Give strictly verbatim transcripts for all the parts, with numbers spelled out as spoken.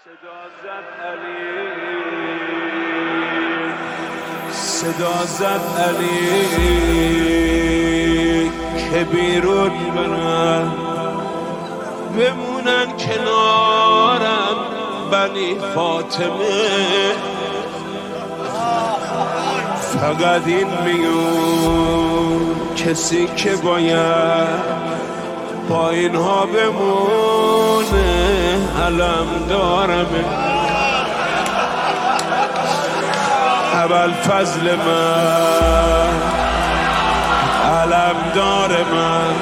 صدا زد علی صدا زد علی که بیرون برن بمونن کنارم بنی فاطمه فقط این میون کسی که باید با اینها بمونه علم دارم ابوالفضل من علم دار من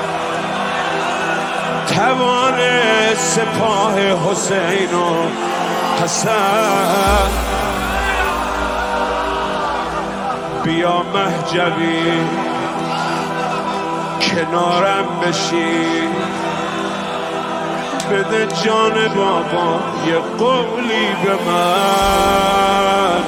توان سپاه حسین و حسن بیا مهجوی کنارم بشی بده جان بابا یه قولی به من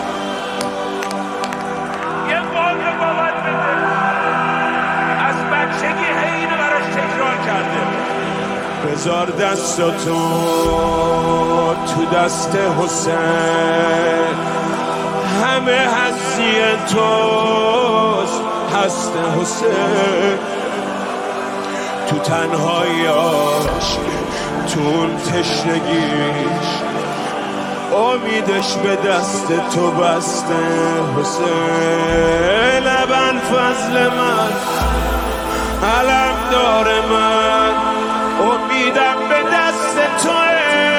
یه قول به بابات بده از بچگی هی اینو براش تکرار کرده بذار دستاتو تو دست حسین همه هستی توست هست حسین تو تنهاییاش تو اون تشنگیش امیدش به دست تو بسته حسین ابوالفضل من علم دار من امیدم به دست توه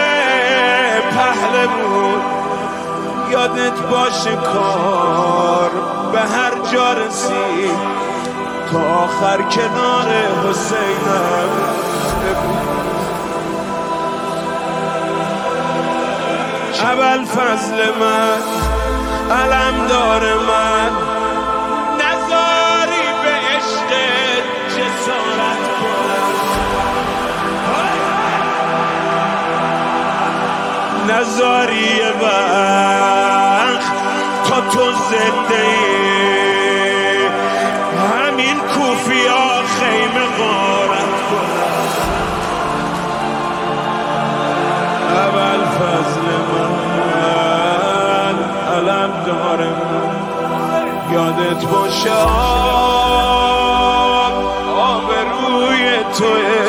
پهلوون یادت باشه کار به هر جا رسید تا آخر کنار حسینم ابوالفضل من علم دار من نذاری به عشق جسارت کنم نذاری یه وقت تا تو زنده ای همین کوفیا خیمه غارت کنم ابوالفضل من علم دار من یادت باشه آبروی توه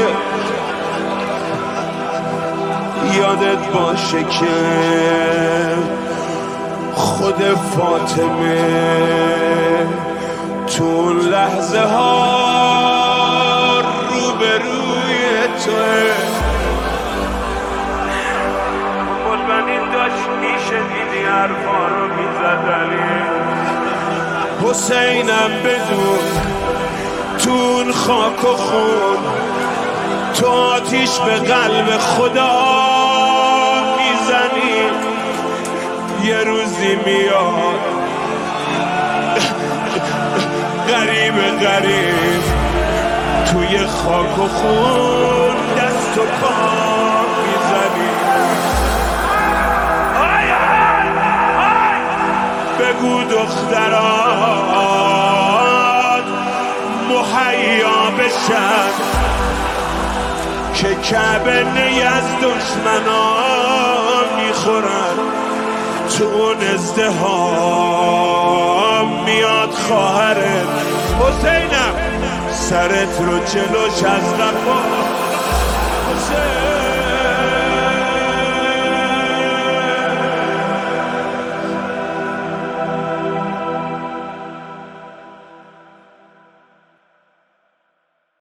یادت باشه که خود فاطمه تو اون لحظه ها روبروی توه قلبنین داشت میشنیدی حرفا رو میزد علی حسینم بدون تو اون خاک و خون تو آتیش به قلب خدا میزنی یه روزی میاد غریب غریب توی خاک و خون دست و پا میزنی بگو دختران مهیا بشن که کعبه نی از دشمنان میخورن تو اون ازدهام میاد خواهرت حسینم سرت رو جلوش از قفا